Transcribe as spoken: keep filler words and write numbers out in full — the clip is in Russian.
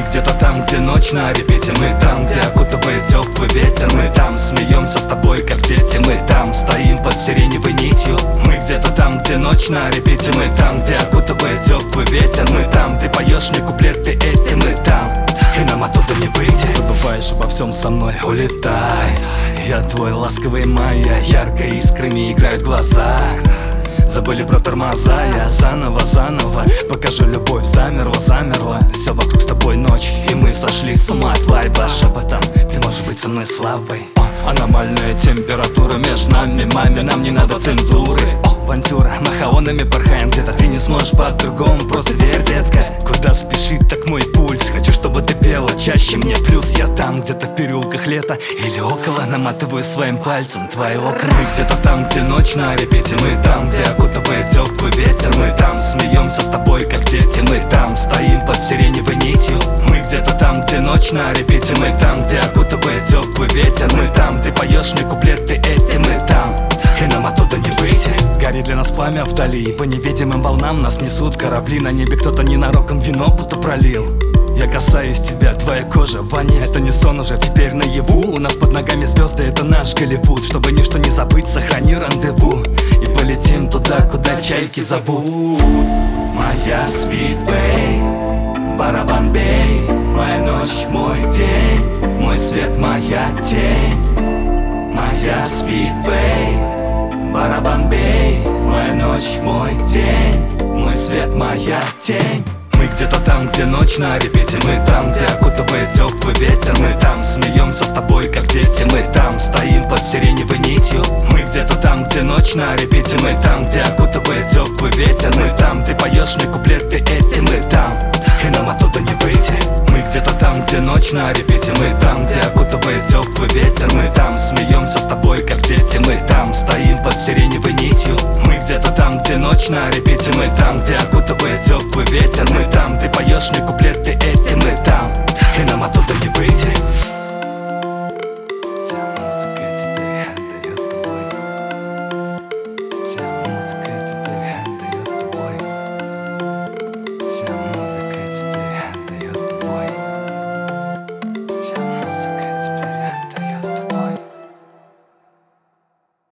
где-то там, где ночь на репете. Мы там, где окутывает теплый ветер. Мы там смеемся с тобой, как дети. Мы там стоим под сиреневой нитью. Мы где-то там, где ночь на репете. Мы там, где окутывает теплый ветер. Мы там, ты поешь мне куплеты эти. Мы там, и нам оттуда не выйти. Забываешь обо всем со мной, улетай. Я твой ласковый моя, ярко искрами играют глаза. Забыли про тормоза, я заново, заново покажу любовь, замерла, замерла. Все вокруг с тобой ночь, и мы сошли с ума от вайба. Шепотом, ты можешь быть со мной слабой. Аномальная температура между нами, маме, нам не надо цензуры. Авантюра, махаонами порхаем где-то, ты не сможешь по-другому, просто верь, детка. Куда спешит так мой пульс, хочу, чтобы ты пела чаще мне. Плюс я там, где-то в переулках лета или около, наматываю своим пальцем твои локоны. Мы где-то там, где ночь на репете. Мы там, где окутывает теплый ветер. Мы там смеемся с тобой, как дети. Мы там стоим под сиреневой нитью. Мы где-то там, где ночь на репете. Мы там, где окутывает теплый ветер. Мы там, ты поешь мне куплеты эти. Мы там, и нам оттуда не выйти. Горит для нас пламя вдали, по невидимым волнам нас несут корабли. На небе кто-то ненароком вино будто пролил. Я касаюсь тебя, твоя кожа в ванне. Это не сон уже, теперь наяву. У нас под ногами звезды, это наш Голливуд. Чтобы ничто не забыть, сохрани рандеву. И полетим туда, куда чайки зовут. Моя sweet babe, барабан бей. Моя ночь, мой день, мой свет, моя тень. Моя sweet babe, барабан бей. Моя ночь, мой день, мой свет, моя тень. Мы где-то там, где ночь на репете. Мы там, где окутывает теплый ветер. Мы там смеемся с тобой, как дети. Мы там стоим под сиреневой нитью. Мы где-то там, где ночь на репете. Мы там, где окутывает теплый ветер. Мы там, ты поешь мне куплеты эти. Мы там, и нам оттуда не выйти. Мы где-то там, где ночь на репете. Мы там, где окутывает теплый ветер. Мы там смеемся с тобой, как дети. Мы там стоим под сиреневой нитью. Мы где-то там, где ночь на репете. Мы там, где окутывает теплый ветер. Мы там, ты поешь мне куплеты эти. Мы там, и нам оттуда не выйти.